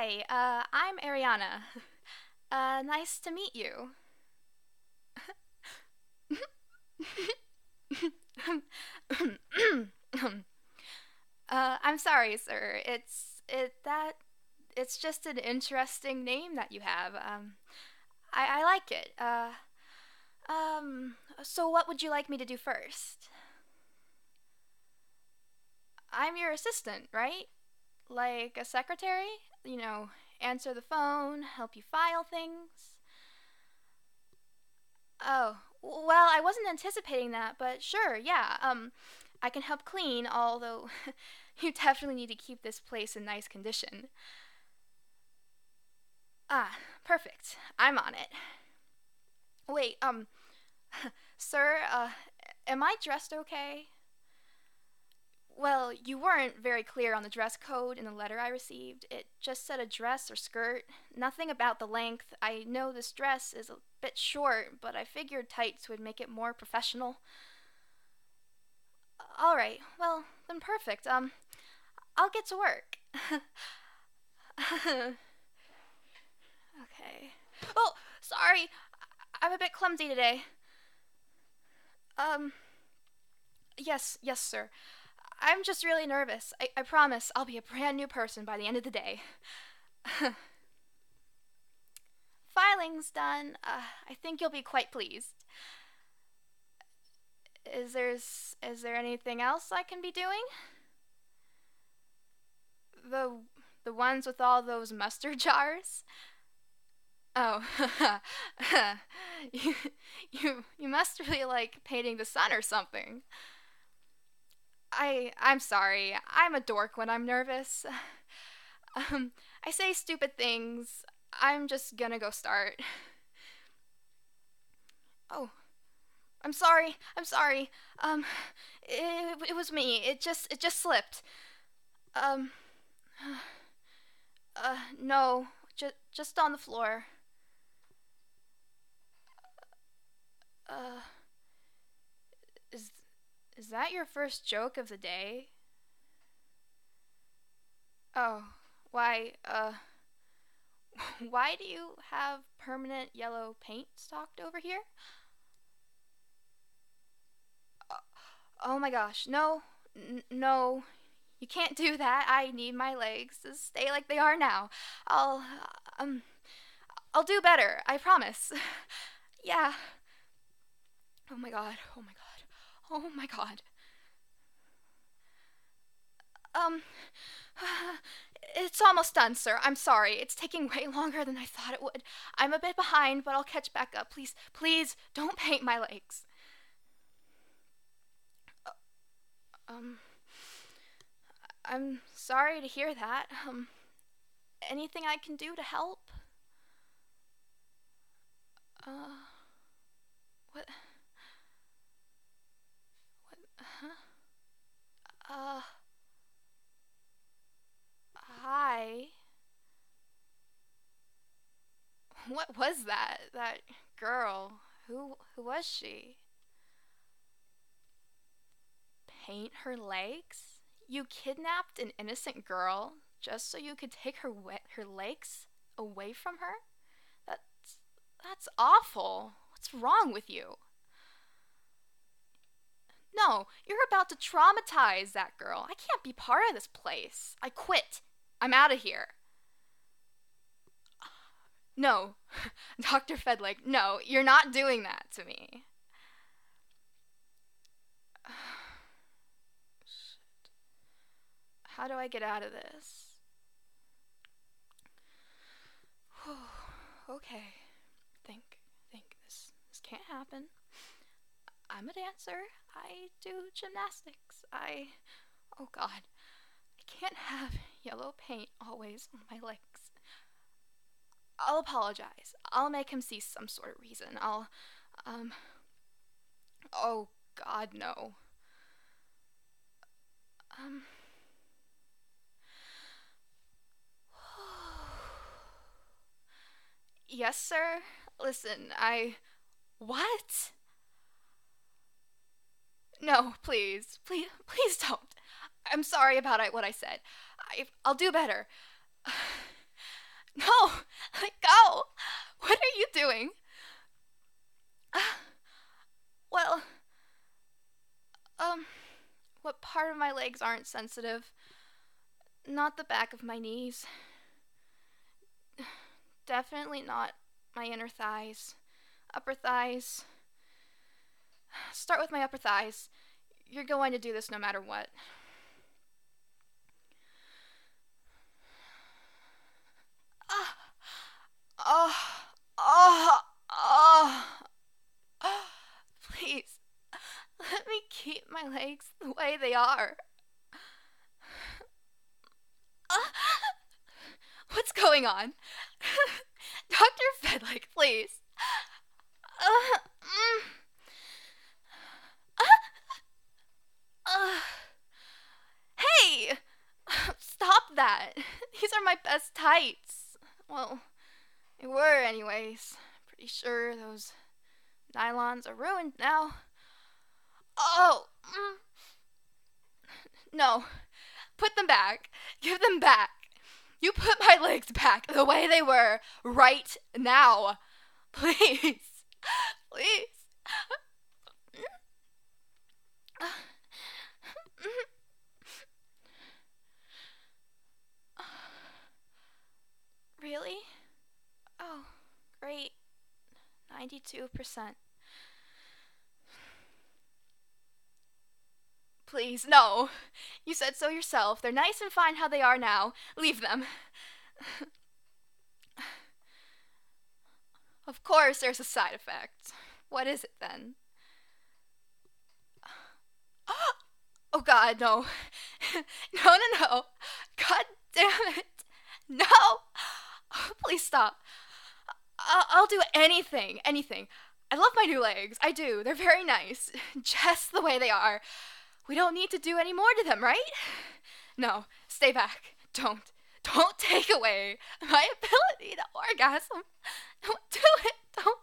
Hi, I'm Ariana. Nice to meet you. I'm sorry, sir. It's just an interesting name that you have. I like it. So what would you like me to do first? I'm your assistant, right? Like a secretary? You know, answer the phone, help you file things. Oh, well, I wasn't anticipating that, but sure, yeah. I can help clean, although you definitely need to keep this place in nice condition. Ah, perfect. I'm on it. Wait, sir, am I dressed okay? Well, you weren't very clear on the dress code in the letter I received. It just said a dress or skirt, nothing about the length. I know this dress is a bit short, but I figured tights would make it more professional. All right. Well, then perfect. I'll get to work. Okay. Oh, sorry. I'm a bit clumsy today. Um, yes, sir. I'm just really nervous. I promise I'll be a brand new person by the end of the day. Filing's done. I think you'll be quite pleased. Is there anything else I can be doing? The the ones with all those mustard jars? Oh, you, you must really like painting the sun or something. I'm sorry. I'm a dork when I'm nervous. I say stupid things. I'm just gonna go start. Oh, I'm sorry. I'm sorry. Um, it was me. It just slipped. Um, no, just on the floor. Uh, is is that your first joke of the day? Oh, why, why do you have permanent yellow paint stocked over here? Uh, oh my gosh, no, no, you can't do that. I need my legs to stay like they are now. I'll, um, I'll do better, I promise. Yeah. Oh my god, oh my god, oh my god. Um, it's almost done, sir. I'm sorry. It's taking way longer than I thought it would. I'm a bit behind, but I'll catch back up. Please, please, don't paint my legs. Uh, Um, I'm sorry to hear that. Anything I can do to help? Uh, what? Huh? Uh, hi. What was that? That girl? Who was she? Paint her legs? You kidnapped an innocent girl just so you could take her legs away from her? That's that's awful. What's wrong with you? No, you're about to traumatize that girl. I can't be part of this place. I quit. I'm out of here. No, Dr. Fedlik, no, you're not doing that to me. How do I get out of this? Okay. Think. This can't happen. I'm a dancer. I do gymnastics. Oh god. I can't have yellow paint always on my legs. I'll apologize. I'll make him see some sort of reason. Um, oh god, no. Um, yes, sir? Listen, What? No, please don't. I'm sorry about what I said. I'll do better. No! Let go! What are you doing? Well, um, what part of my legs aren't sensitive? Not the back of my knees. Definitely not my inner thighs. Upper thighs. Start with my upper thighs. You're going to do this no matter what. Oh, oh, oh. Please, let me keep my legs the way they are. What's going on? Dr. Fedlick, please. Hey! Stop that. These are my best tights. Well, they were anyways. Pretty sure those nylons are ruined now. Oh! No. Put them back. Give them back. You put my legs back the way they were right now. Please. Please. Really? Oh, great. 92%. Please, no. You said so yourself. They're nice and fine how they are now. Leave them. Of course there's a side effect. What is it then? Oh God, no. No. God damn it. No. Please stop. I'll do anything. I love my new legs. I do. They're very nice. Just the way they are. We don't need to do any more to them, right? No, stay back. Don't take away my ability to orgasm. Don't do it. Don't.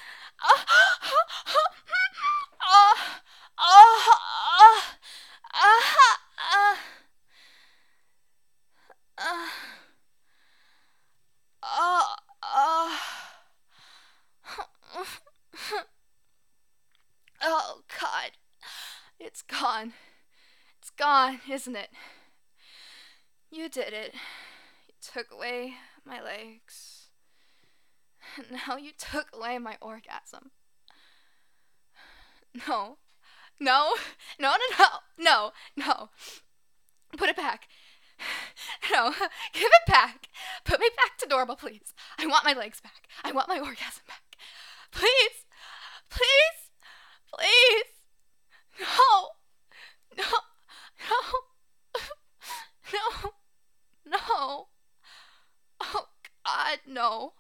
Oh, God. It's gone. It's gone, isn't it? You did it. You took away my legs. And now you took away my orgasm. No. No. Put it back. No. Give it back. Put me back to normal, please. I want my legs back. I want my orgasm back. Please. No. No. Oh, God, no.